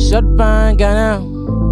short bang now.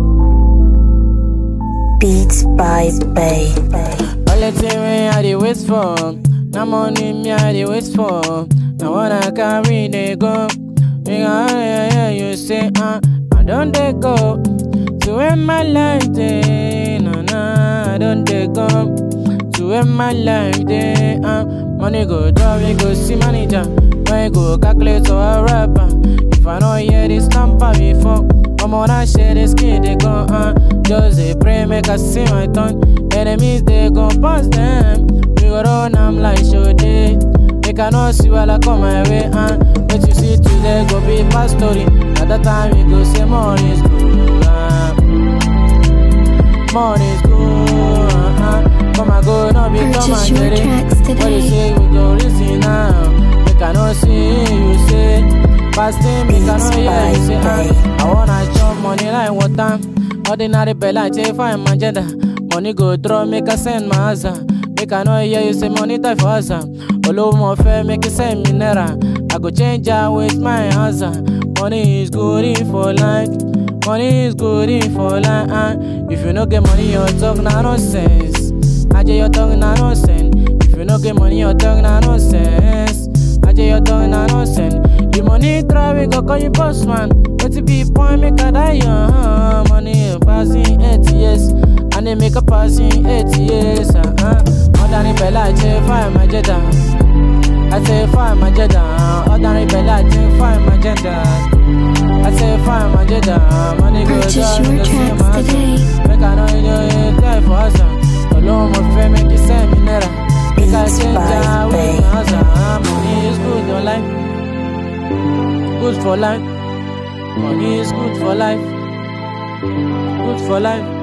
Beats by Bay. All the thing I dey wait for, now money me I dey wait for. Now wanna carry they go. Me hear you say I don't dey go. To end my life day, nah, I don't dey go. To end my life day, money go down, we go see manager. When go calculate or a rapper. If I don't hear this number before, I'm on that shit, this kid they go, just a pray, make I see my tongue. Enemies they gon' pass them. We go run, I'm like show day. They cannot see while I come my way, What you see today go be past story. At that time we go say money is good, money is good, come and go, no be come and get it. What you say we go listen now. They cannot see you say. Fasting, me cannot hear you say, I wanna chop money like water. Ordinary bella, I find my agenda. Money go draw, make a send my answer. Make I know hear you say money type for answer. All over my fair, make it send me naira. I go change out with my answer. Money is good in for life. Money is good in for life. If you no get money, your talk na nonsense. I just your talk na nonsense. If you no get money, your talk na nonsense. I just your talk na nonsense. The money try, we go call you boss man. Let it be point, make a die young. Money passing 8 years. And they make a passing 8 years. More than a bella, I say fire my jeda. I say fire my jeda. More than a bella, I say fire my jeda. I say fire my jeda. Money go down, we go see my house. Make I know you die for us. Alone my friend, make you send me naira. Make I change out with my house. Money is good for life. Good for life. Money is good for life. Good for life.